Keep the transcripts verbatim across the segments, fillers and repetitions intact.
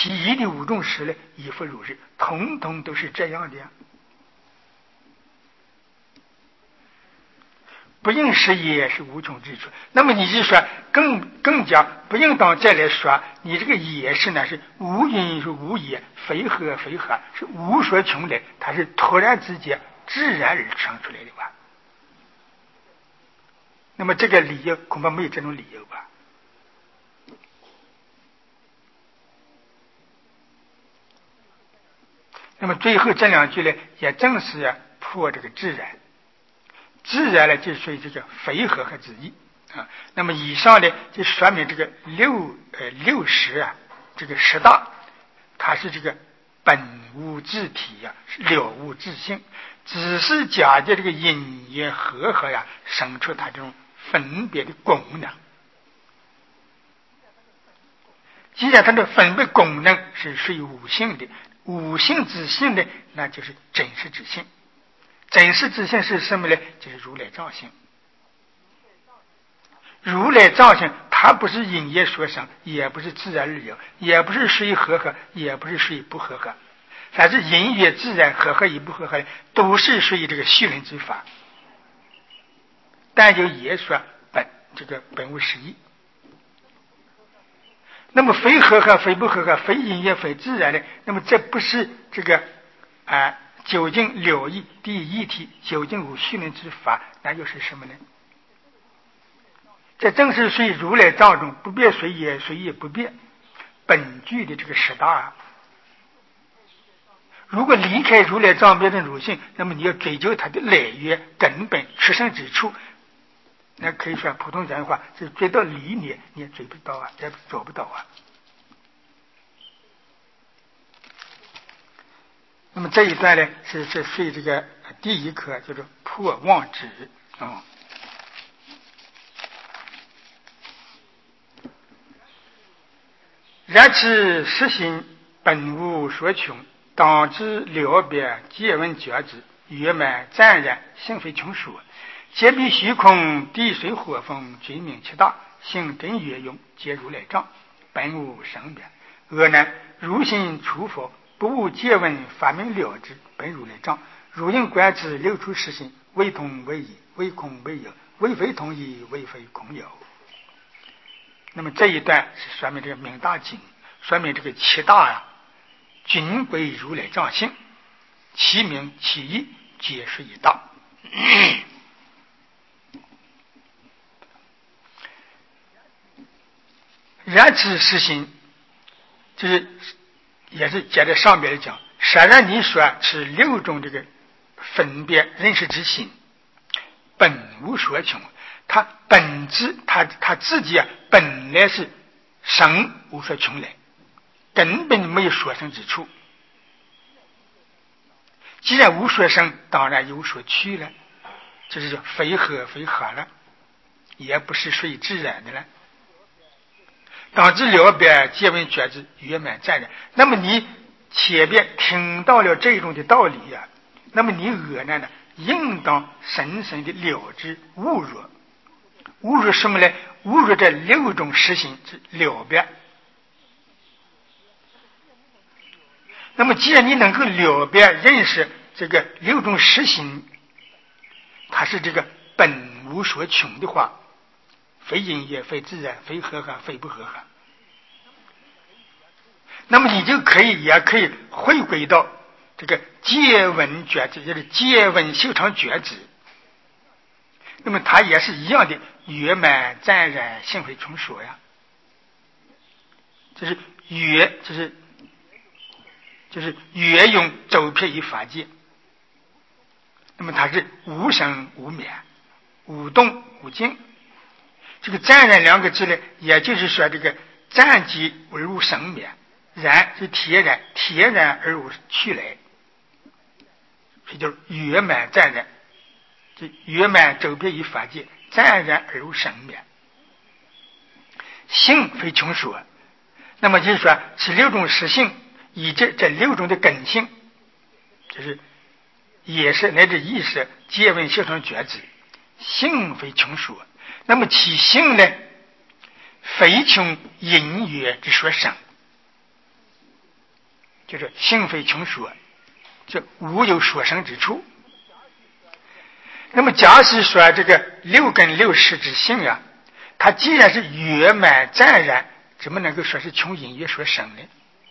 其一的五种时呢，亦复如是，统统都是这样的呀。不应时也是无穷之处。那么你就说更更加不应当再来说你这个也是呢，是无因是无也，非何非何，是无所穷来，它是突然之间自然而生出来的吧？那么这个理由恐怕没有这种理由吧？那么最后这两句呢，也正是要破这个自然。自然呢，就属于这个非合合之意啊。那么以上呢，就说明这个六呃六识啊，这个十大，它是这个本无自体呀、啊，是了无自性，只是假借这个因缘和合呀，生出它这种分别的功能。既然它的分别功能是属于无性的，无性之性呢，那就是真实之性。真实之性是什么呢？就是如来藏性。如来藏性，它不是因业所生，也不是自然而有，也不是属于和合，也不是属于不和合。凡是因缘自然和合与不和合，都是属于这个虚论之法。但有也说本这个本无实义。那么非和合，非不和合，非因缘，非自然的，那么这不是这个啊？呃究竟了义第一题，究竟无虚论之法，那又是什么呢？这正是属于如来藏中不变随也，随也不变本具的这个十大啊。如果离开如来藏变成如性，那么你要追究它的来源、根本、出生之处，那可以说普通人话，是追到离你，你也追不到啊，也找不到啊。那么这一段呢，是是属于这个第一课，叫做破妄执啊。然此实心本无所穷，当知了别皆闻觉知，圆满湛然，性非穷说。皆比虚空地水火风，均名其大，性真圆用，皆如来藏，本无生灭。恶难如心出佛，不悟借闻发明了之，本如来藏。如应观之，六处实心，为同为异，为空为有，为非同一，为非空有。那么这一段是说明这个明大经，说明这个七大啊，均归如来藏性，其名其义皆是一道。然此实心，就是也是接着上边的讲，实然你说是六种这个分别认识之心，本无所穷，它本质它它自己啊本来是生无所穷来，根本没有所生之处。既然无所生，当然有所去了，这是非合非合了，也不是属于自然的了。当知了别皆闻觉知，圆满湛然。那么你前边听到了这种的道理呀、啊，那么你恶难呢，应当深深的了知悟入。悟入什么呢？悟入这六种实心之了别。那么既然你能够了别认识这个六种实心，它是这个本无所穷的话，非因缘，非自然，非和合，非不和合，那么你就可以也可以回归到这个借闻觉知，就是借闻修成觉知，那么它也是一样的圆满湛然，性非穷说呀。就是圆，就是就是圆用周遍于法界，那么它是无生无灭，无动无静。这个湛然两个字呢，也就是说这个湛即而无生灭，然是铁然，铁然而无去来，所以就是圆满湛然，就圆满周遍于法界，湛然而无生灭，性非穷说。那么就是说是六种实性，以这这六种的根性，就是也是乃至意识皆闻修成觉知，性非穷说。那么其性呢，非穷因缘之所生， 就是性非穷说，这无有说生之处。那么假使说这个六根六识之性啊，它既然是圆满湛然，怎么能够说是穷隐约说生呢？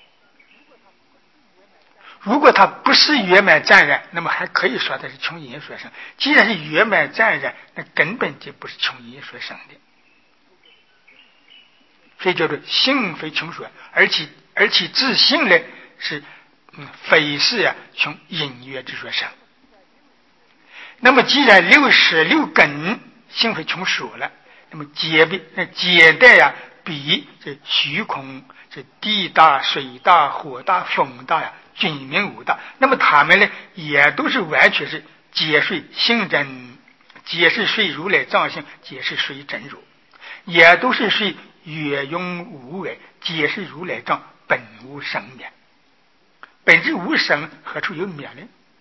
如果它不是圆满湛然，那么还可以说它是穷隐约说生。既然是圆满湛然，那根本就不是穷隐约说生的。所以叫做性非穷说，而且而且自性呢是嗯非是呀、啊、穷隐约之说生。那么既然六识六根性非穷说了，那么皆比皆待呀比这虚空这地大水大火大风大呀均明无大，那么他们呢也都是完全是皆随性真，皆是随如来藏性，皆是随真如，也都是随月用无为，皆是如来藏本无生灭。本质无生，何处有灭呢？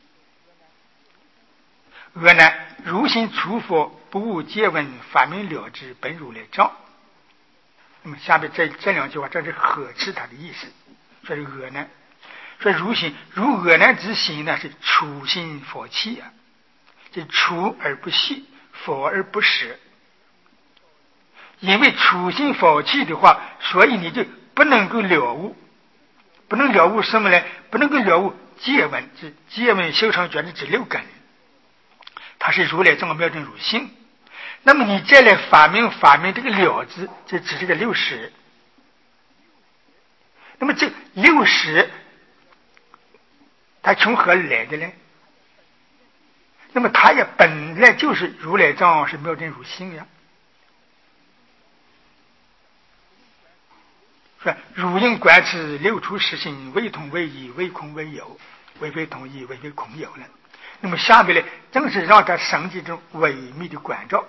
恶难如心除佛，不悟借闻，法明了之，本如来藏。那么下面这这两句话，这是呵斥他的意思。说是恶难，说如心如恶难之心呢，是初心佛气啊，这除而不息，佛而不实。因为初心佛气的话，所以你就不能够了悟，不能了悟什么呢？不能够了悟借闻，这借闻修成觉的这六根，它是如来这么妙正如性。那么你再来发明发明这个了字，这只是个六识。那么这六识它从何来的呢？那么它也本来就是如来藏是妙正如性呀。说如应观此六处实性，为同为异，为空为有，为非同异，为非空有了。那么下面呢，正是让他生起这种微密的关照。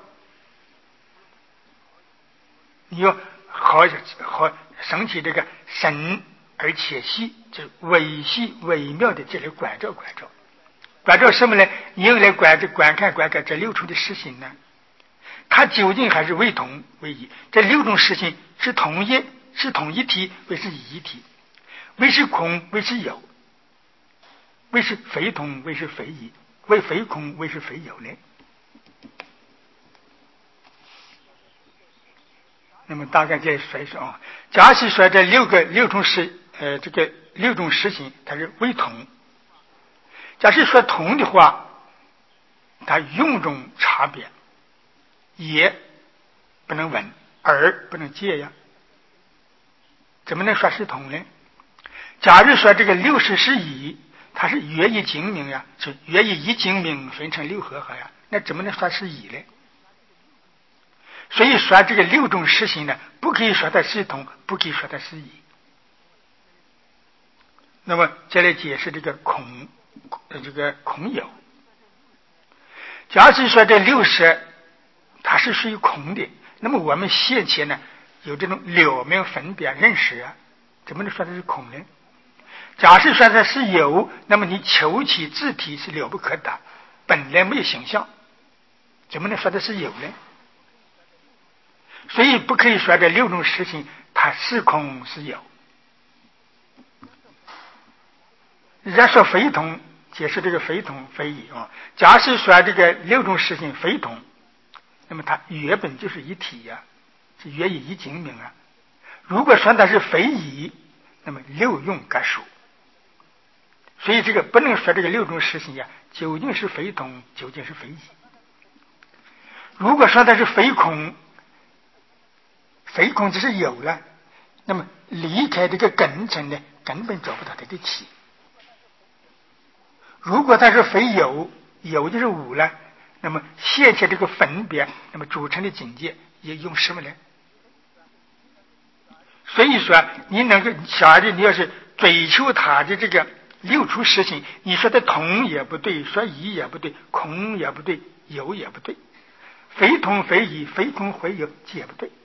你要好好升起这个深而且细，就微细微妙的这类关照关照，关照什么呢？你用来观这观看观看这六处的实性呢？它究竟还是为同为异？这六种实性是同一是同一体，为是一体，为是空，为是有，为是非同，为是非异，为非空，为是非有呢？那么大概再说一说啊，假使说这六个六种实呃这个六种实性它是为同，假使说同的话，它用中差别，也不能闻，耳不能见呀，怎么能说是同呢？假如说这个六识是一，它是约一精明呀，是约一一精明分成六合合呀，那怎么能说是一呢？所以说这个六种实性呢，不可以说它是同，不可以说它是一。那么再来解释这个空，这个空有。假使说这六识它是属于空的，那么我们现前呢有这种了明分别认识啊，怎么能说它是空呢？假使说它是有，那么你求其自体是了不可得，本来没有形象，怎么能说它是有呢？所以不可以说这六种实性它是空是有。人家说非同，解释这个非同非异啊。假使说这个六种实性非同，那么它原本就是一体呀、啊，是原以一精明啊。如果说它是非异，那么六用各属。所以这个不能说这个六种实性呀、啊，究竟是非同，究竟是非异。如果说它是非空，非空只是有了，那么离开这个根尘呢，根本找不到这个起。如果它是非有，有就是无了，那么现前这个分别，那么组成的境界也用什么呢？所以说，你能够假如你要是追求它的这个六处实性，你说的同也不对，说异也不对，空也不对，有也不对，非同非异，非空非有，皆不对。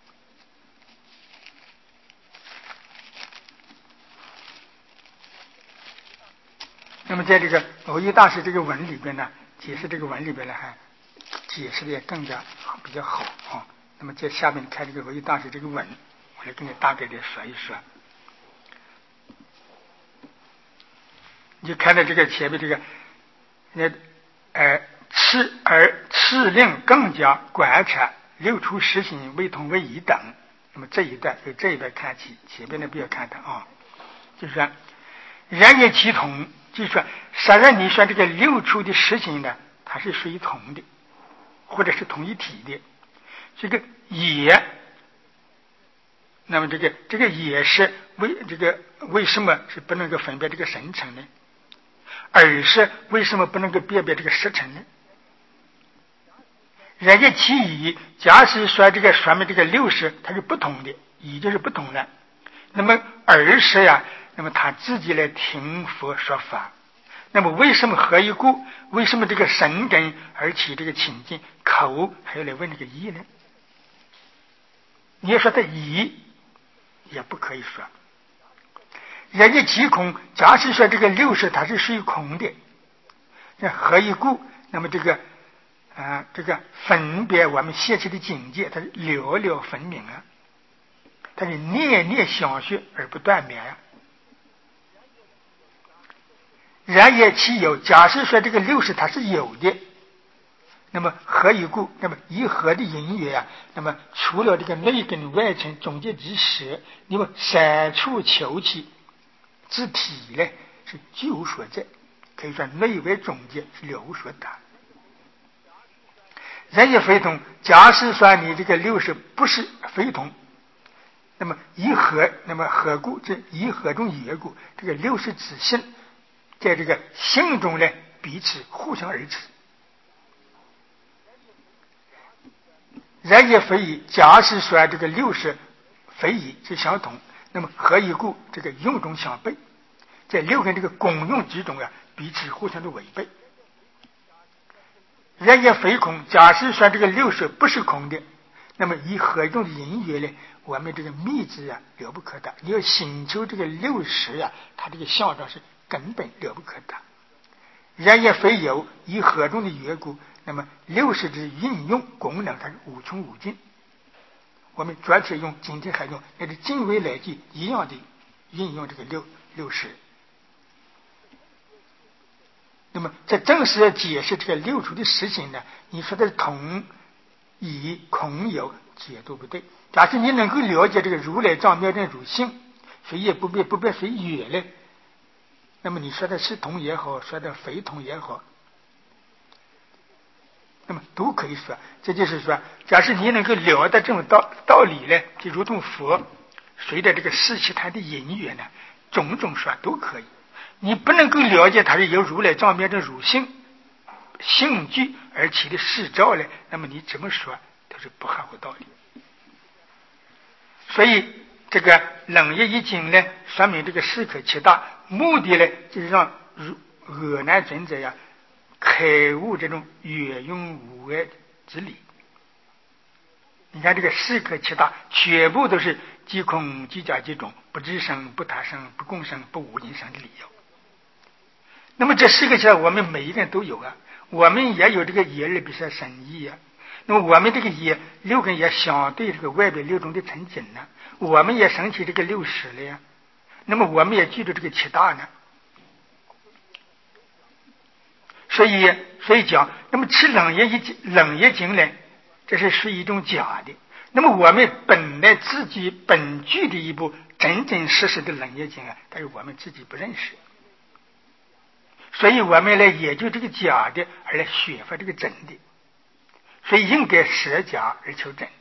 那么在这个耦益大师这个文里边呢，解释这个文里边呢，还解释的也更加比较好啊。那么在下面看这个耦益大师这个文，我来跟你大概的说一说。 你就看到这个前面这个，那呃，次而次令更加观察六处实行为同为一等。那么这一段由这一段看起，前面的不要看它啊，就是说人也其同，就是说实际上你说这个六处的实行呢，它是属于同的，或者是同一体的。这个也，那么这个这个也是为这个为什么是不能够分别这个神成呢？而是为什么不能够辨别这个实成呢？人家其一，假使说这个说明这个六识它是不同的，一就是不同的，那么二是呀，那么他自己来听佛说法，那么为什么何以故？为什么这个神根而起这个情境，口还要来问这个意呢？你要说他疑，也不可以说。人家即空，假使说这个六识它是属于空的，那何以故？那么这个啊，这个分别我们现起的境界，它是了了分明啊，它是念念相续而不断灭呀、啊。然也其有，假设说这个六识它是有的，那么何以故？那么以何的因缘啊？那么除了这个内根外尘总结之时，那么三处求其之体呢，是具无所在，可以说内外总结是了无所达。人也非同，假使说你这个六识不是非同，那么以何？那么何故？这以何中也故？这个六识之性，在这个性中呢，彼此互相而持。人也非以，假使说这个六识非以是相同，那么何以故？这个用中相悖，在六根这个功用之中啊，彼此互相的违背。人也非空，假使说这个六识不是空的，那么以何种的因缘呢？我们这个密旨啊了不可达。你要寻求这个六识啊，它这个相状是根本了不可达。人也非有，以何种的缘故？那么六识之运用功能，它是无穷无尽。我们昨天用，今天还用，那是今未来际一样的运用这个六六识。那么这正是要解释这个六处的实行呢，你说的同以空有解读不对。假设你能够了解这个如来藏妙正如性，谁也不变不变谁也了，那么你说的是同也好，说的非同也好，那么都可以说。这就是说，假设你能够了解这种道道理呢，就如同佛随着这个世其他的因缘呢，种种说都可以。你不能够了解它是由如来藏妙正如性性具而起的事照呢，那么你怎么说都是不合乎道理。所以这个冷业一经呢，说明这个事可其大，目的呢就是让恶难尊者呀开悟这种远用无碍之理。你看这个事可其大，全部都是即空即假即中，不知生不他生不共生不无因生的理由。那么这四个词我们每一个人都有啊，我们也有这个业而比较深意啊。那么我们这个业六根也相对这个外边六种的成景呢，我们也升起这个六识了呀。那么我们也记住这个七大呢。所以所以讲，那么吃冷业一冷业经呢，这是属于一种假的。那么我们本来自己本具的一部真真实实的冷业经啊，但是我们自己不认识。所以我们来研究这个假的，而来学发这个真的，所以应该舍假而求真。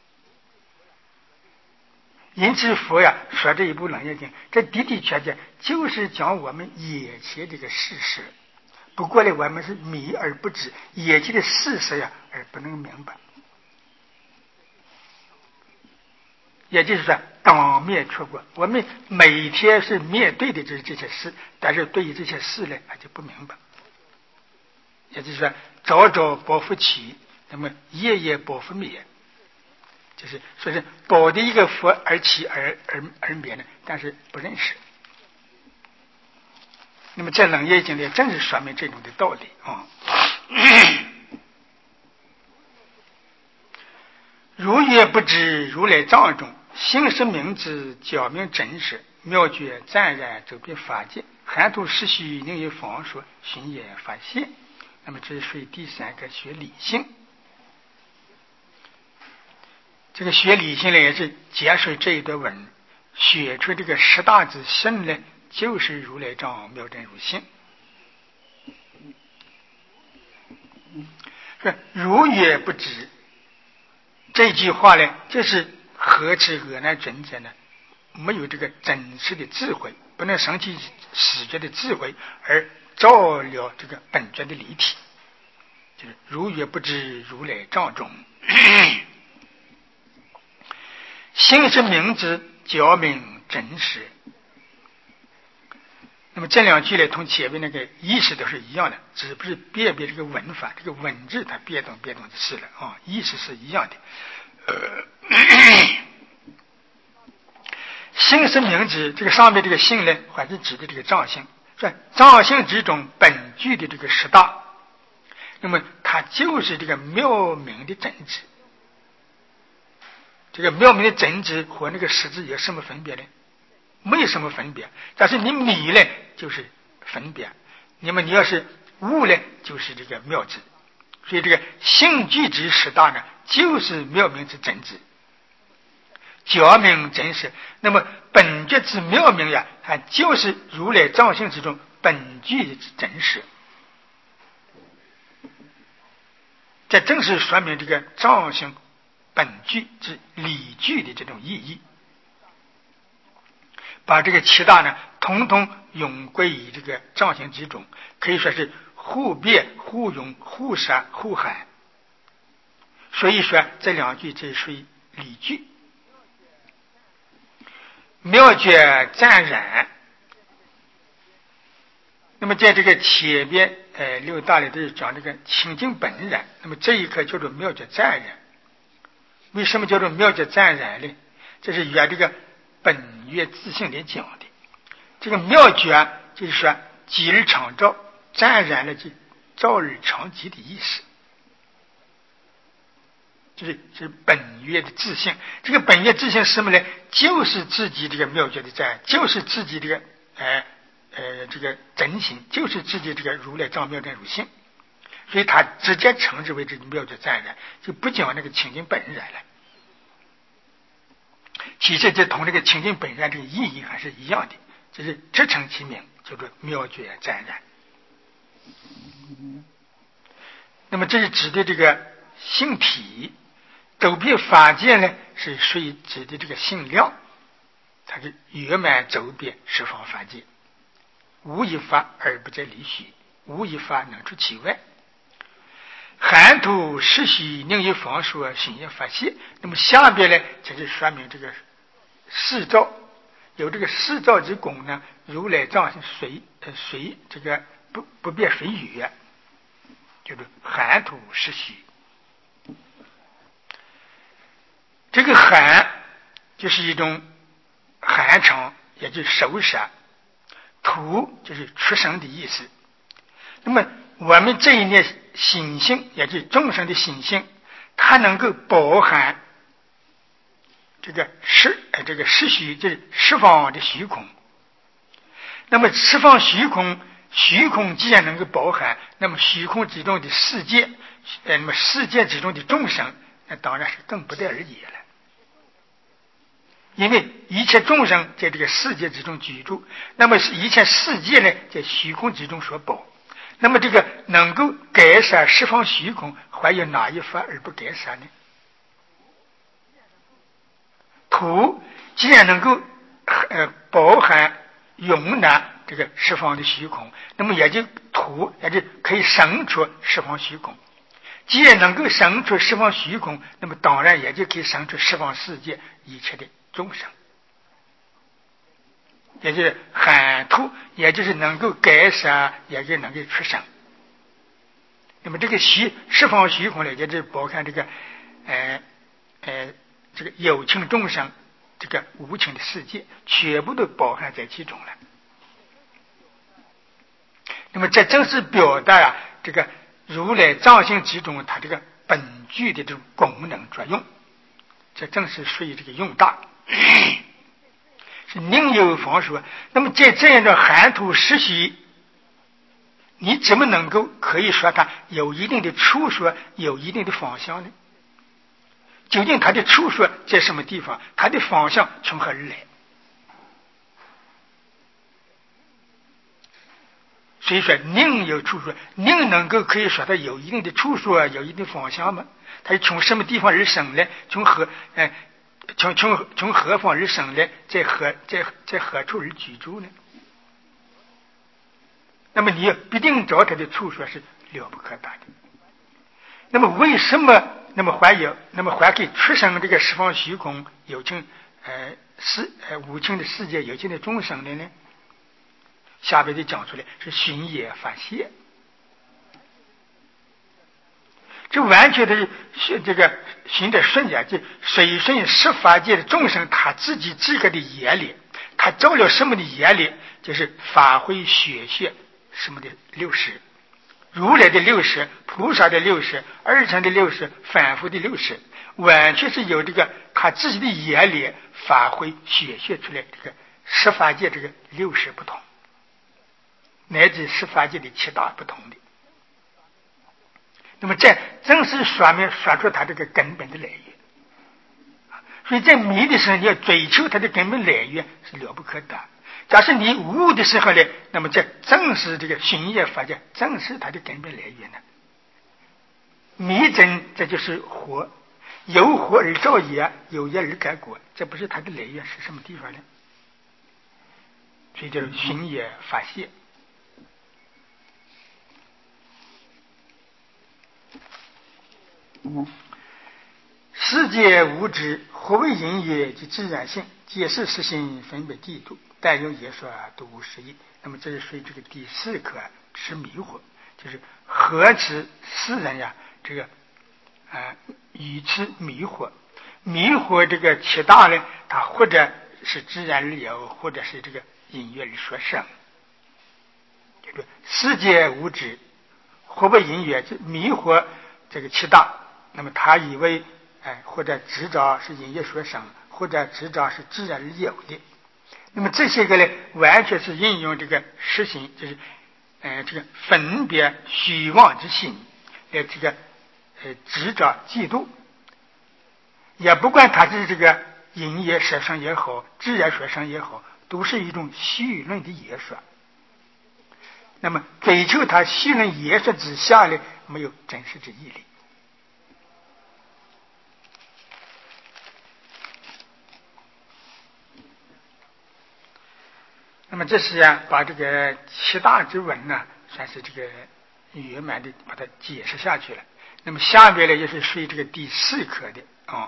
因此佛呀说这一部楞严经，这的的确确就是讲我们眼前这个事实。不过呢，我们是迷而不知，眼前的事实呀而不能明白。也就是说，当面出过，我们每天是面对的这这些事，但是对于这些事呢，他就不明白。也就是说，朝朝报复起，那么夜夜报复灭，就是说是报的一个佛而起而而而灭呢，但是不认识。那么在楞严经里，正是说明这种的道理啊。如月不知如来藏中， 性是明知，教明真实，妙觉湛然，周遍法界，含土实虚，宁有方说，寻也发现。那么这是属于第三个学理性。这个学理性呢，也是结束这一段文，学出这个十大之性呢，就是如来藏妙真如性。说如也不知，这句话呢，就是何其恶难准者呢？没有这个真实的智慧，不能生起实觉的智慧，而照了这个本觉的离体，就是如也不知如来藏中。性是明知，教明真实。那么这两句呢，同前面那个意思都是一样的，只不是辨别这个文法，这个文字它变动变动就是了啊，意思是一样的。呃，性是明知，这个上面这个性呢，还是指的这个藏性。说藏性之中本具的这个十大，那么它就是这个妙明的真知。这个妙明的真知和那个实质有什么分别呢？没有什么分别。但是你迷呢，就是分别；那么你要是悟呢，就是这个妙知。所以这个性具之十大呢，就是妙明之真知，教明真实。那么本觉之妙明呀，它就是如来藏性之中本具之真实。这正是说明这个藏性本具之理具的这种意义，把这个七大呢，统统永归于这个藏性之中，可以说是互辩、互融、互杀、互含。所以说这两句这属于理具。妙觉湛然，那么在这个前边呃六大里都是讲这个清净本然，那么这一课叫做妙觉湛然。为什么叫做妙觉湛然呢？这是原这个本月自性里讲的。这个妙觉就是说即日常照，湛然了就照日常即的意思，就是是本月的自性。这个本月自性是什么呢？就是自己这个妙觉的湛，就是自己这个呃呃这个真心，就是自己这个如来藏妙真如性。所以他直接称之为这个妙觉湛然，就不讲那个清净本然了。其实这同这个清净本然这个意义还是一样的，就是直称其名，叫做妙觉湛然。那么这是指的这个性体，周遍法界呢是属于指的这个性量，它是圆满周遍十方法界，无一法而不在离虚，无一法能出其外。含土实虚，宁有方说，心也发现。那么下边呢，就是说明这个视照，有这个视照之功呢，如来藏是随呃随这个不不变随语，就是含土实虚。这个含就是一种含藏，也就是收摄；土就是出生的意思。那么我们这一念心性，也就是众生的心性，它能够包含这个实呃这个实虚，就是十方的虚空。那么十方虚空，虚空既然能够包含，那么虚空之中的世界，呃，那么世界之中的众生，那当然是更不得而言了。因为一切众生在这个世界之中居住，那么一切世界呢，在虚空之中所包。那么这个能够改善十方虚空，还有哪一法而不改善呢？土既然能够呃包含容纳这个十方的虚空，那么也就土也就可以生出十方虚空。既然能够生出十方虚空，那么当然也就可以生出十方世界一切的众生。也就是含土，也就是能够改善，也就能够出生。那么这个虚十方虚空呢，也就是包含这个呃呃这个有情众生，这个无情的世界，全部都包含在其中了。那么这正是表达啊这个如来藏性之中它这个本具的这种功能作用，这正是属于这个用大。 是另有方说。那么在这样的含土实习，你怎么能够可以说它有一定的处所，有一定的方向呢？究竟它的处所在什么地方？它的方向从何而来？所以说宁有处所，宁能够可以说它有一定的处所，有一定的方向吗？它是从什么地方而生来？从何呃从从从何方而生来？在何在在何处而居住呢？那么你必定找它的处所是了不可大的。那么为什么那么还有那么还给出生这个十方虚空有情呃世呃无情的世界有情的众生的呢？下边就讲出来是寻也发现，这完全的是这个寻的顺眼，就随顺十法界的众生他自己自个的眼里，他照了什么的眼里，就是发挥学学什么的六识，如来的六识，菩萨的六识，二乘的六识，反复的六识，完全是由这个他自己的眼里发挥学学出来，这个十法界这个六识不同，乃至十法界的七大不同的。那么这正是说明说出它这个根本的来源。所以在迷的时候，你要追求它的根本来源是了不可得。假设你悟的时候呢，那么这正是这个寻业法界，正是它的根本来源呢。迷真这就是惑，有惑而造业，有业而改果，这不是它的来源是什么地方呢？所以叫寻业发现。世界无知，何为因缘及自然性？皆是实心分别地度，但用也说都无实义。那么这是属于这个第四课是迷惑，就是何止世人呀？这个啊，以此迷惑，迷惑这个七大呢，它或者是自然而有，或者是这个因缘而说生。这个世界无知，何为因缘？就迷惑这个七大。那么他以为哎，或者执着是因业所生，或者执着是自然而有的。那么这些个呢，完全是应用这个实心，就是呃这个分别虚妄之心来这个呃执着嫉妒，也不管它是这个因业所生也好，自然所生也好，都是一种虚论的业说。那么追求它虚论业说之下呢，没有真实之义理。那么这是啊，把这个七大之文呢，算是这个圆满的把它解释下去了。那么下边呢，也是属于这个第四课的啊。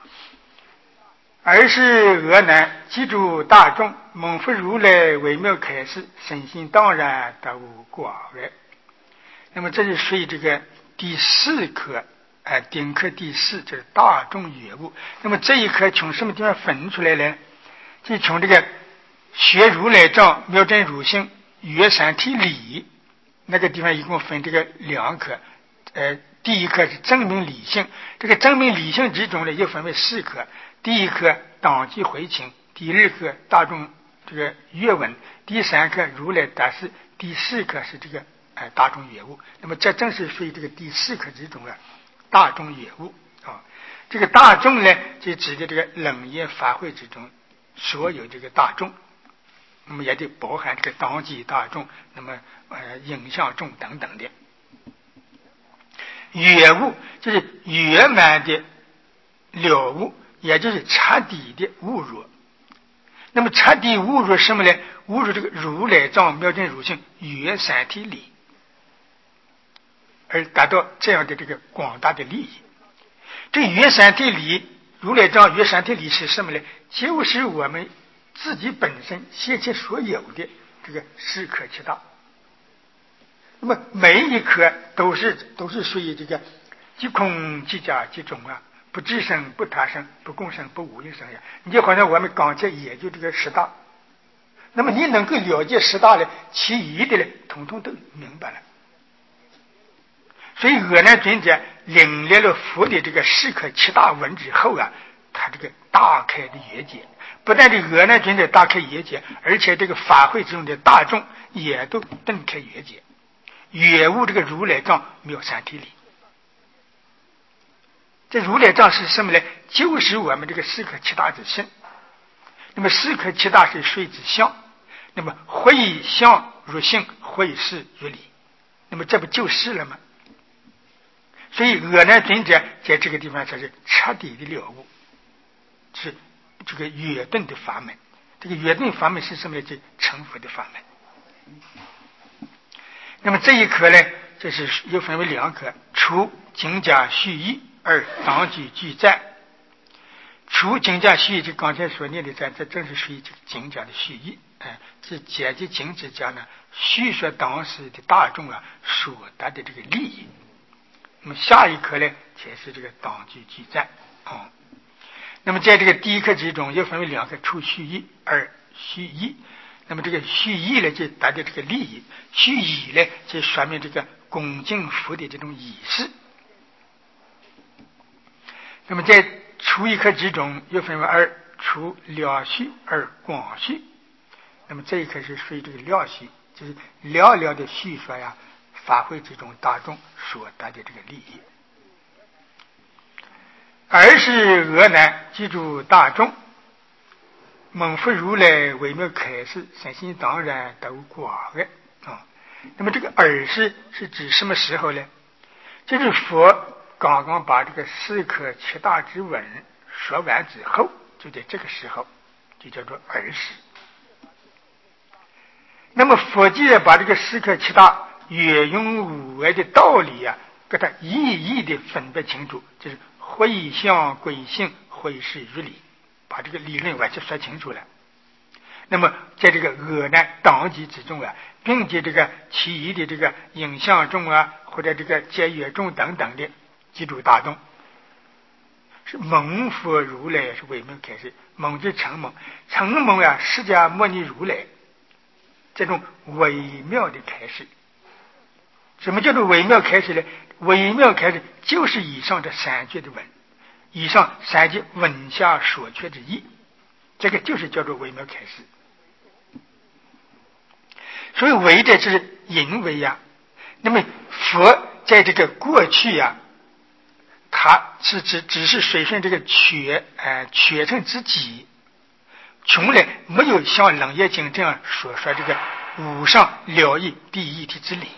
而是俄南记住大众，蒙佛如来微妙开示，身心当然得无过外。那么这是属于这个第四课，哎、呃，顶课第四，就是大众觉悟。那么这一课从什么地方分出来呢？就从这个学如来藏妙真如性约三体理那个地方，一共分这个两课。呃，第一课是证明理性，这个证明理性之中呢，又分为四课。第一课当机回情，第二课大众这个阅文，第三课如来达事，第四课是这个呃大众觉悟。那么这正是属于这个第四课之中的大众觉悟啊。这个大众呢，就指的这个冷业法会之中所有这个大众。那么也得包含这个当机大众，那么呃影像众等等的。觉悟就是圆满的了悟，也就是彻底的悟入。那么彻底悟入什么呢？悟入这个如来藏妙真如性约三体理，而达到这样的这个广大的利益。这约三体理，如来藏约三体理是什么呢？就是我们自己本身现前所有的这个四颗七大。那么每一颗都是都是属于这个即空即假即中啊，不自生不他生不共生不无有生呀。你就好像我们刚才也就这个十大，那么你能够了解十大呢，其余的呢统统都明白了。所以阿难尊者领略了佛的这个四颗七大文之后啊， 他这个大开的眼界，不但这俄南尊者大开眼界，而且这个法会之中的大众也都瞪开眼界，远悟这个如来藏妙三体理。这如来藏是什么呢？就是我们这个四颗七大之性。那么四颗七大是水之相，那么或以相入性，或以事入理，那么这不就是了吗？所以阿难尊者在这个地方才是彻底的了悟，是这个圆顿的法门。这个圆顿法门是什么呢？是成佛的法门。那么这一课呢，这是又分为两课：除经家续义，二当机具赞。除经家续义，就刚才所念的赞，这正是属于这个经家的续义。哎，是解决经之家呢，叙说当时的大众啊所得的这个利益。那么下一课呢，才是这个当机具赞啊、嗯。那么在这个第一课之中，又分为两课：除续义，二续义。那么这个续义呢，就达到这个利益；续义呢，就说明这个恭敬佛的这种仪式。那么在除一课之中，又分为二：除了续，二广续。那么这一课是属于这个了续，就是了了的叙说呀，法会之中大众所得的这个利益。二是阿难记住大众，蒙佛如来微妙开示，身心当然都广的啊。那么这个尔是是指什么时候呢？就是佛刚刚把这个四颗七大之文说完之后，就在这个时候，就叫做尔时。那么佛既然把这个四颗七大圆融无碍的道理啊，给它一一的分别清楚，就是或以相归性，或以事如理，把这个理论完全说清楚了。那么在这个阿难当机之中啊，并且这个其余的这个影像中啊，或者这个节约中等等的记住大众，是蒙佛如来是微妙开示，蒙就成蒙，成蒙啊，释迦牟尼如来这种微妙的开示。什么叫做微妙开示呢？微妙开示就是以上这三句的文，以上三句文下所缺之意，这个就是叫做微妙开示。所以为的是因为呀、啊，那么佛在这个过去呀、啊，他是只只是随顺这个缺呃缺乘之己，从来没有像楞严经这样所说这个无上了义第一体之理。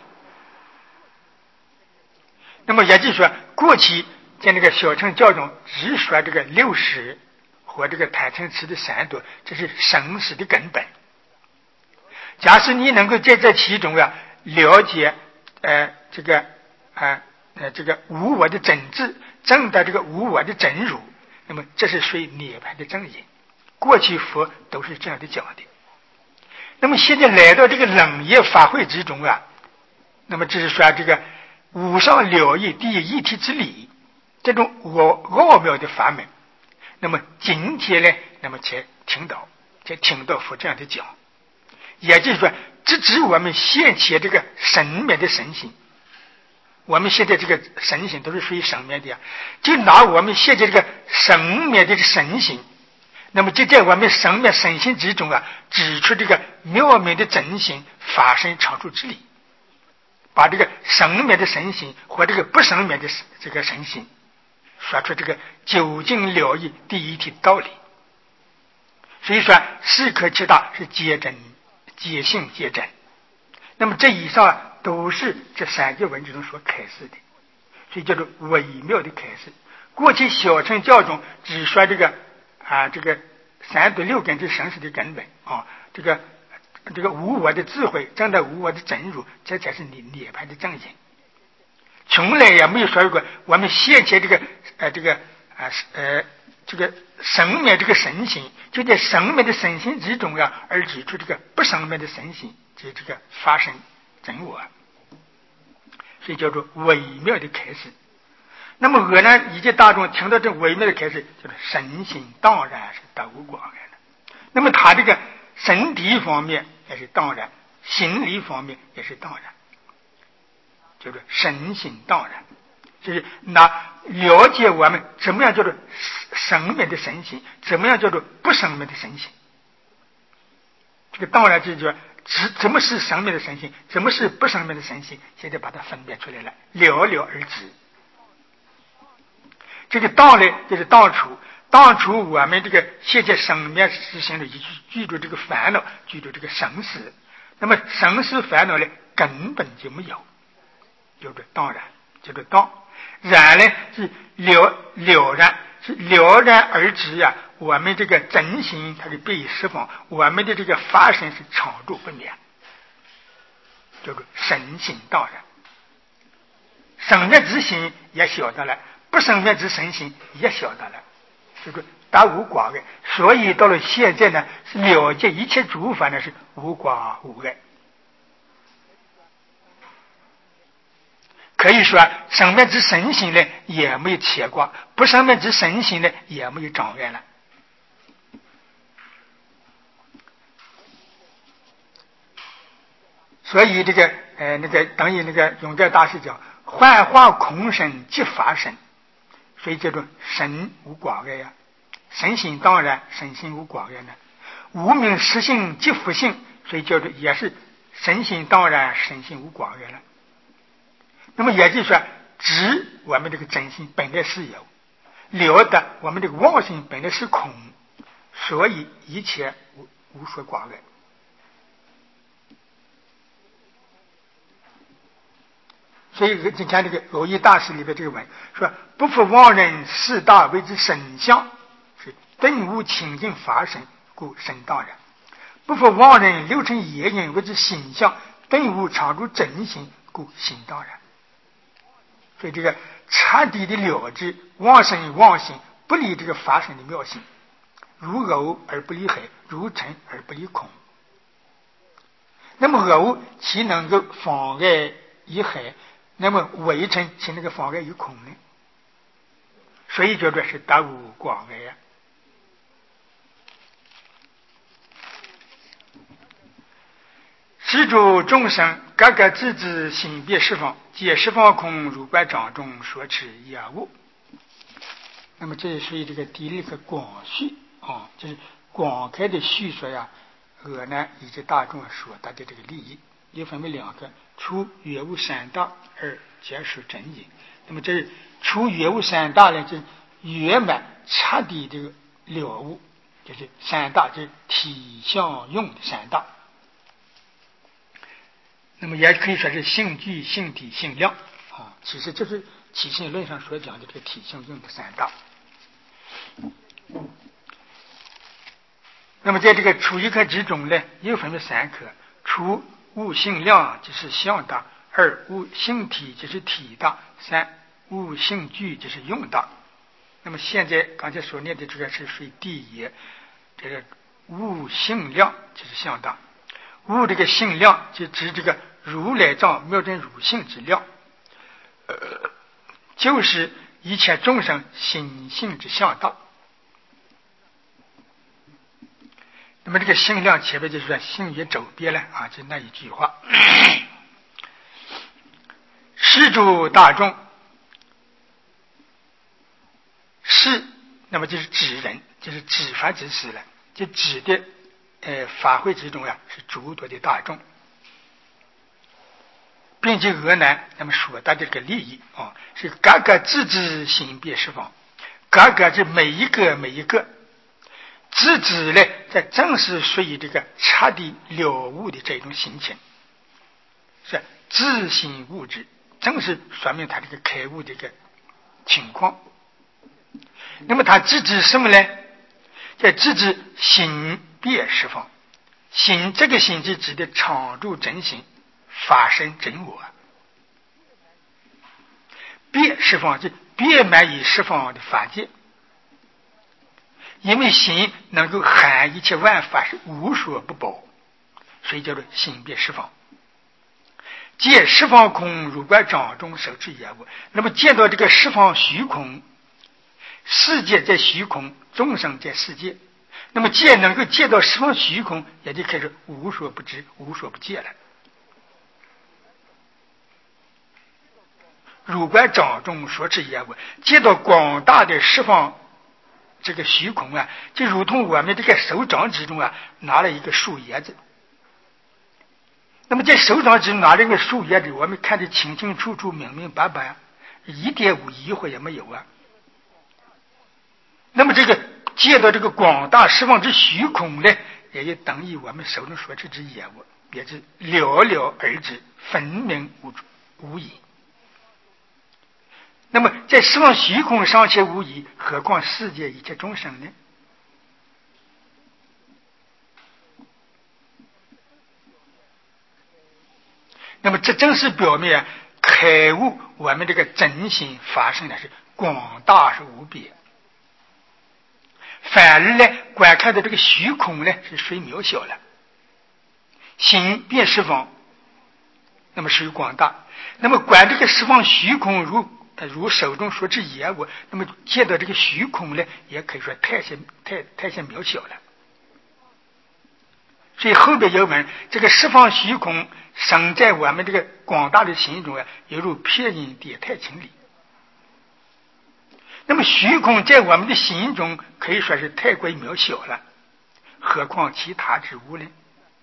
那么也就是说，过去在那个小乘教中只说这个六识和这个贪嗔痴的三毒，这是生死的根本。假使你能够在这其中啊了解呃这个呃呃这个无我的真智，证得这个无我的真如，那么这是属于涅槃的正因。过去佛都是这样的讲的。那么现在来到这个楞严法会之中啊，那么这是说这个无上了义第一体之理，这种奥奥妙的法门。那么今天呢，那么才听到，才听到佛这样的讲。也就是说，直指我们现前这个生灭的身心，我们现在这个身心都是属于生灭的呀，就拿我们现在这个生灭的身心，那么就在我们生灭身心之中啊，指出这个妙明的真心法身常住之理，把这个生灭的身心和这个不生灭的这个身心说出这个究竟了义第一体道理。所以说四颗七大是皆真皆性皆真，那么这以上都是这三句文之中所开示的，所以叫做微妙的开示。过去小乘教中只说这个啊这个三毒六根之生死的根本啊，这个这个无我的智慧，证得无我的真如，这才是你涅槃的正因。从来也没有说过我们现前这个呃这个啊呃这个生灭这个身心，就在生灭的身心之中啊，而指出这个不生灭的身心，即这个发生真我，所以叫做微妙的开示。那么我呢，以及大众听到这微妙的开示，就是身心当然是得无广的。那么他这个身体方面也是当然，心理方面也是当然，就是身心当然。 就是那了解我们怎么样叫做生灭的神性，怎么样叫做不生灭的神性。这个当然就是怎怎么是生灭的神性，怎么是不生灭的神性，现在把它分辨出来了，了了而知。这个道呢，就是当初当初我们这个现在生灭之心里居住这个烦恼，居住这个生死，那么生死烦恼呢根本就没有，叫做当然，叫做当然呢是了了然，是了然而知呀、啊。我们这个真心它是被释放，我们的这个发生是常住不灭，叫做神性当然。生灭之心也晓得了，不生灭之神性也晓得了，这个达无寡碍。所以到了现在呢，是了解一切诸法呢是无寡无碍。可以说生灭之神性呢也没有牵挂，不生灭之神性呢也没有障碍了。所以这个呃那个等于那个永嘉大师讲幻化空身即法身，所以叫做神无寡碍呀，神性当然神性无寡碍呢。无名实性即佛性，所以叫做也是神性当然神性无寡碍了。那么也就是说，知我们这个真心本来是有，了得我们这个妄心本来是空，所以一切无无所寡碍。所以你看这个耦益大师里边这个文说，不复妄人四大为之神相，是顿悟清净法身，故神当然；不复妄人六尘业因为之心相，顿悟常住真心，故心当然。所以这个彻底的了知妄生妄心，不离这个法身的妙性，如偶而不离黑，如尘而不离空。那么偶岂能够妨碍于黑？那么微尘岂能够妨碍于空呢？所以叫做是达无寡碍呀。施主众生各个自知心别释放，皆释放空如观掌中所持一而无。那么这属于这个第一个广叙啊，就是广开的叙说呀，我呢以及大众所得的这个利益，又分为两个：除觉悟三大，二结束真因。那么这除觉悟三大呢，就是圆满彻底的了悟，就是三大，就是体相用的三大。那么也可以说是性具、性体、性量啊，其实就是起信论上所讲的这个体性用的三大。那么在这个除一科之中呢，又分为三科：除物性量就是相大，二物性体就是体大，三物性具就是用大。那么现在刚才所念的这个是属于第一，这个物性量就是相大。物这个性量就指这个如来藏妙真如性之量，呃，就是一切众生心性之相大。那么这个性量前面就是说性也周边了啊，就那一句话。施主大众是，那么就是指人，就是指法之事了，就指的呃法会之中啊是诸多的大众，并且俄南那么所得的这个利益啊，是各个自知心别释放，各个是每一个每一个自知呢，在正是属于这个彻底了悟的这种心情，是自心悟之，正是说明他这个开悟的一个情况。那么他自知什么呢？在自知心别释放，心这个心是指的常住真心，法身真我。别释放是别满于释放的法界，因为心能够含一切万法是无所不包，所以叫做心别释放。见释放空如观掌中手持业物，那么见到这个释放虚空，世界在虚空，众生在世界，那么见能够见到释放虚空，也就开始无所不知无所不见了。 如观掌中所持业物，见到广大的十方这个虚空啊，就如同我们这个手掌之中啊，拿了一个树叶子。那么在手掌之中拿了一个树叶子，我们看得清清楚楚、明明白白啊，一点无疑惑也没有啊。那么这个见到这个广大十方之虚空呢，也就等于我们手中所持之业物，也是了了而知，分明无无疑。那么在十方虚空尚且无疑，何况世界一切众生呢？那么这正是表明啊，开悟我们这个真心发生的是广大是无边，反而呢观看的这个虚空呢是虽渺小了，心变十方，那么是有广大。那么观这个十方虚空如如手中所持业物，那么见到这个虚空呢，也可以说太些太太些渺小了。所以后边有问，这个十方虚空生在我们这个广大的心中啊，犹如片影叠太清里。那么虚空在我们的心中可以说是太过于渺小了，何况其他之物呢？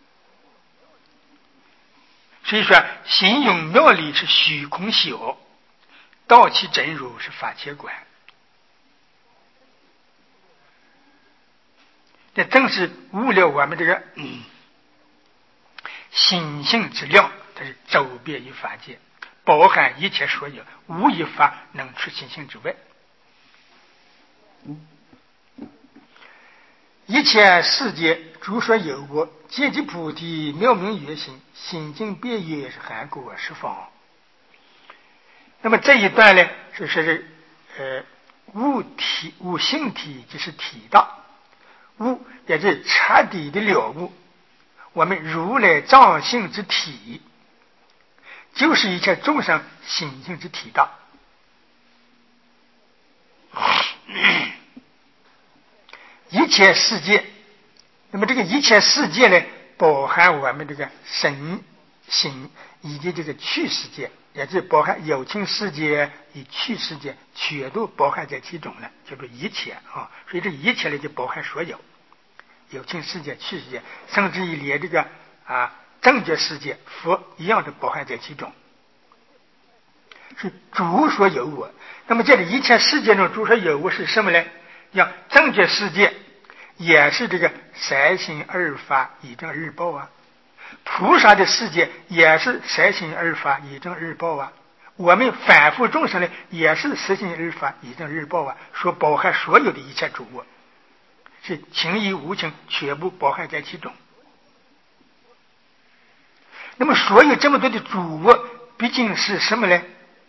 所以说心用妙理是虚空小，道其真如是法界观。这正是悟了我们这个嗯心性之量，这是周遍于法界，包含一切所有，无一法能出心性之外。一切世界诸所有物，皆即菩提妙明觉心，心境遍越是含果十方。那么这一段呢，是说是呃悟体悟性体就是体大，悟也是彻底的了悟我们如来藏性之体，就是一切众生心性之体大。一切世界，那么这个一切世界呢，包含我们这个身心以及这个趣世界，也就是包含有情世界与趣世界，全都包含在其中了，叫做一切啊。所以这一切呢，就包含所有有情世界、趣世界，甚至于连这个啊正觉世界、佛一样的包含在其中，是诸所有物。那么这里一切世界中诸所有物是什么呢？像正觉世界也是这个三心二法一正二报啊，菩萨的世界也是三心二法一正二报啊，我们反复众生呢也是十心二法一正二报啊，说包含所有的一切诸物，是情义无情全部包含在其中。那么所有这么多的诸物毕竟是什么呢？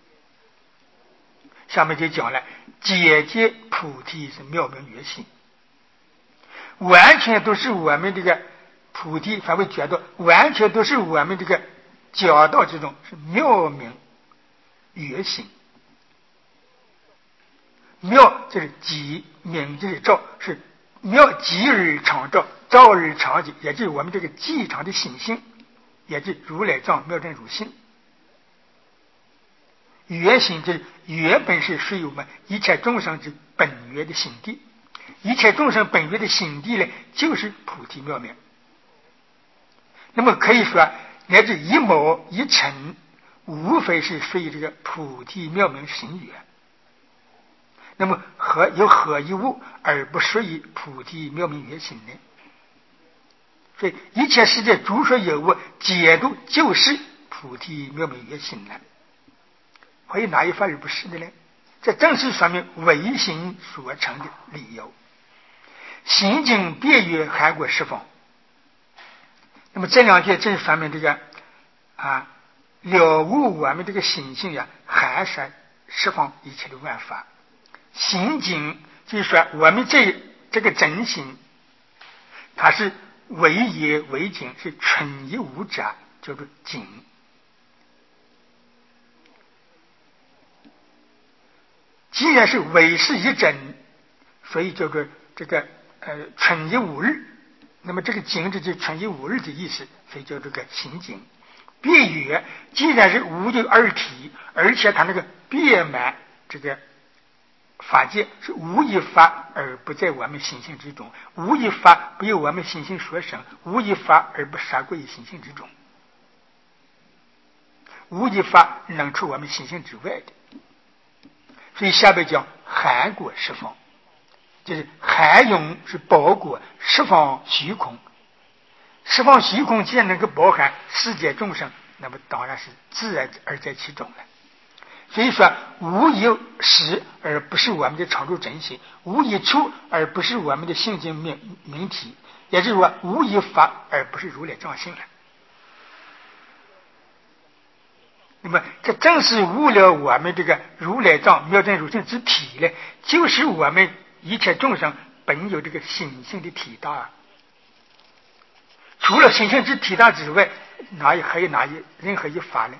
下面就讲了，解决菩提是妙明觉心，完全都是我们这个菩提才会觉得，完全都是我们这个讲道之中是妙明觉心。妙就是即，明就是照，是妙即而常照，照而常即，也就是我们这个即常的心性，也就是如来藏妙真如心。原心就是原本是属于我们一切众生之本源的心地，一切众生本源的心地呢，就是菩提妙明。那么可以说，乃至一毛一尘，无非是属于这个菩提妙明心源。那么何有何一物而不属于菩提妙明觉心呢？所以一切世界诸所有物，皆都就是菩提妙明觉心了。会有哪一法而不是的呢？这正是说明唯心所成的理由。心境遍越含果十方。那么这两句正是说明这个啊了悟我们这个心性呀，含摄十方一切的万法。心境就是说我们这这个真心，它是唯也唯净，是纯一无杂，叫做净。既然是唯是一真，所以叫做这个呃纯一无二。那么这个净就是纯一无二的意思，所以叫这个心净。 别月既然是无有二体，而且他那个别满这个法界是无一法而不在我们心性之中，无一法不由我们心性所生，无一法而不杀归于心性之中，无一法能出我们心性之外的。所以下边讲含果释放，就是含用是包裹释放虚空，释放虚空既然能够包含世界众生，那么当然是自然而在其中了。所以说无一实而不是我们的常住真心，无一处而不是我们的性境明明体，也就是说无一法而不是如来藏性了。那么这正是悟了我们这个如来藏妙真如性之体呢，就是我们一切众生本有这个心性的体大啊。除了心性之体大之外，哪有还有哪一任何一法呢？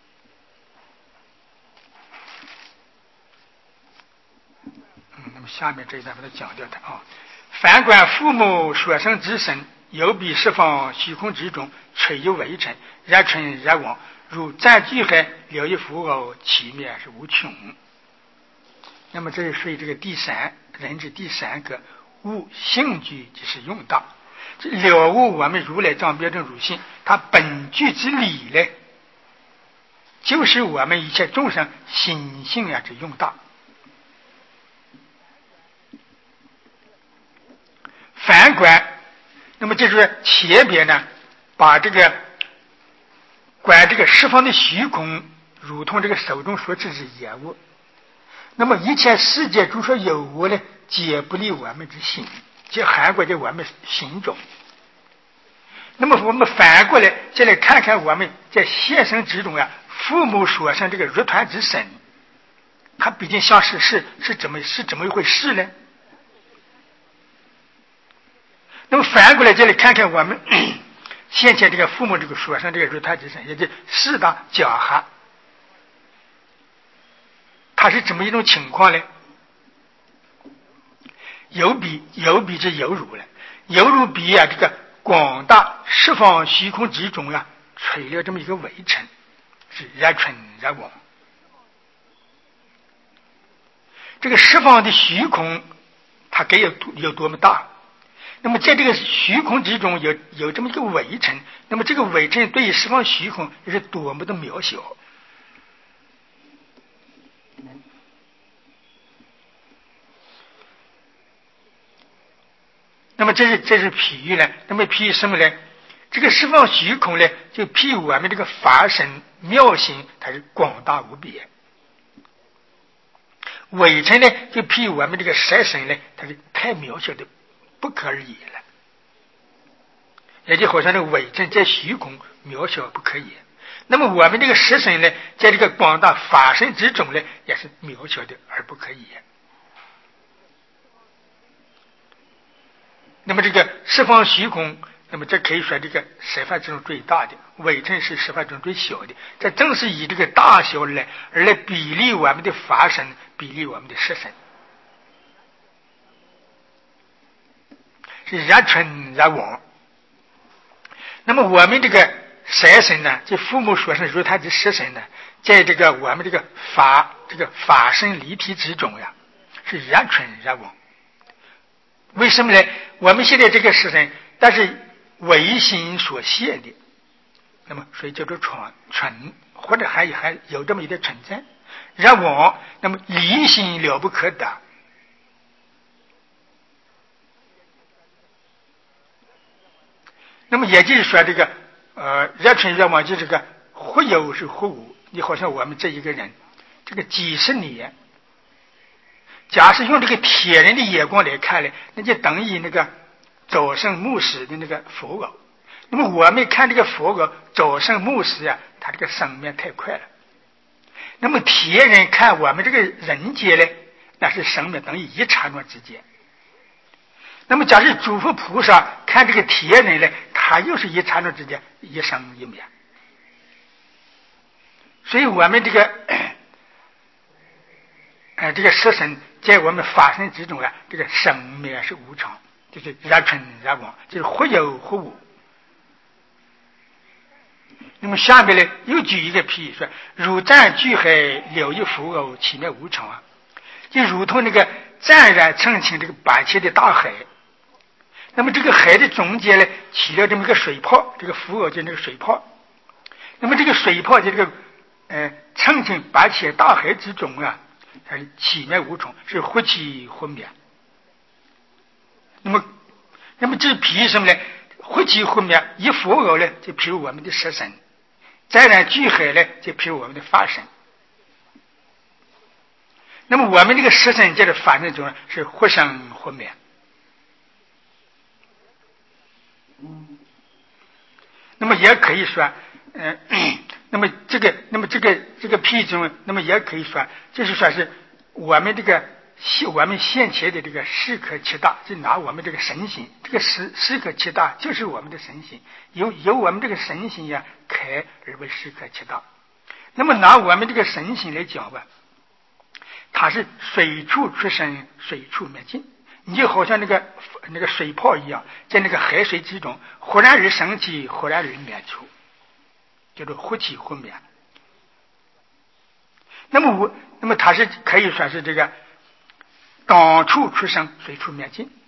嗯，那么下面这一段把它讲掉的啊。凡观父母所生之身，有比释放虚空之中，垂有微尘，日春日往，如占据海，了一浮偶，其面是无穷。那么这是属于这个第三人之第三个悟性具，就是用大。这了悟我们如来藏标正如性，它本具之理呢，就是我们一切众生心性啊之用大。反观，那么就是前边呢，把这个管这个十方的虚空，如同这个手中所持之烟物。那么一切世界诸说有无呢，皆不离我们之心，皆含括在我们心中。那么我们反过来再来看看我们在现生之中啊，父母所生这个入团之身，它毕竟像是是是怎么是怎么一回事呢？那么反过来再来看看我们现前这个父母这个所生这个入团之身，也就是四大交合，它是怎么一种情况呢？有比有比之有如了，有如比啊这个广大十方虚空之中啊，垂了这么一个微尘，是日春日往。这个十方的虚空，它该有有多么大？那么在这个虚空之中有有这么一个微尘，那么这个微尘对于十方虚空又是多么的渺小。那么这是这是譬喻呢？那么譬喻什么呢？这个十方虚空呢，就譬喻我们这个法身妙心，它是广大无边；微尘呢，就譬喻我们这个色身呢，它是太渺小的不可而言了。也就好像这个微尘在虚空渺小不可言，那么我们这个色身呢，在这个广大法身之中呢，也是渺小的而不可言。那么这个十方虚空，那么这可以说这个十法之中最大的，微尘是十法中最小的，这正是以这个大小来而来比例我们的法身，比例我们的色身，是日春日往。那么我们这个色身呢，这父母所生如他的色身呢，在这个我们这个法这个法身离体之中呀，是日春日往。为什么呢？我们现在这个色身，但是唯心所现的，那么所以叫做纯纯，或者还还有这么一点存在。日往，那么离心了不可得。那么也就是说，这个呃日春日往，就这个或有是或无。你好像我们这一个人，这个几十年。假使用这个铁人的眼光来看呢，那就等于那个早生暮死的那个佛偶。那么我们看这个佛偶早生暮死啊，他这个生命太快了。那么铁人看我们这个人间呢，那是生命等于一刹那之间。那么假使诸佛菩萨看这个铁人呢，他又是一刹那之间一生一灭。所以我们这个呃这个色身在我们法身之中啊，这个生灭是无常，就是日春日往，就是或有或无。 那么下面呢又举一个譬喻说，如战巨海，了一浮偶，其面无穷啊，就如同那个湛然澄清这个白切的大海。那么这个海的中间呢起了这么一个水泡，这个浮偶就那个水泡。那么这个水泡在这个呃澄清白切大海之中啊，它是起灭无穷，是忽起忽灭。那么那么这譬喻什么呢？忽起忽灭，一浮偶呢就譬如我们的色身，再然聚海呢就譬如我们的法身。那么我们这个色身界的法身中是忽生忽灭。那么也可以说，嗯、呃，那么这个，那么这个这个譬喻中，那么也可以说，就是说是我们这个我们现前的这个时刻七大，就拿我们这个身心，这个时时刻七大就是我们的身心，由由我们这个身心呀开而为时刻七大。那么拿我们这个身心来讲吧，它是水处出生，水处灭尽。你就好像那个那个水泡一样，在那个海水之中，忽然而升起，忽然而灭除，叫做忽起忽灭。那么我，那么它是可以说是这个当处出生，水处灭尽。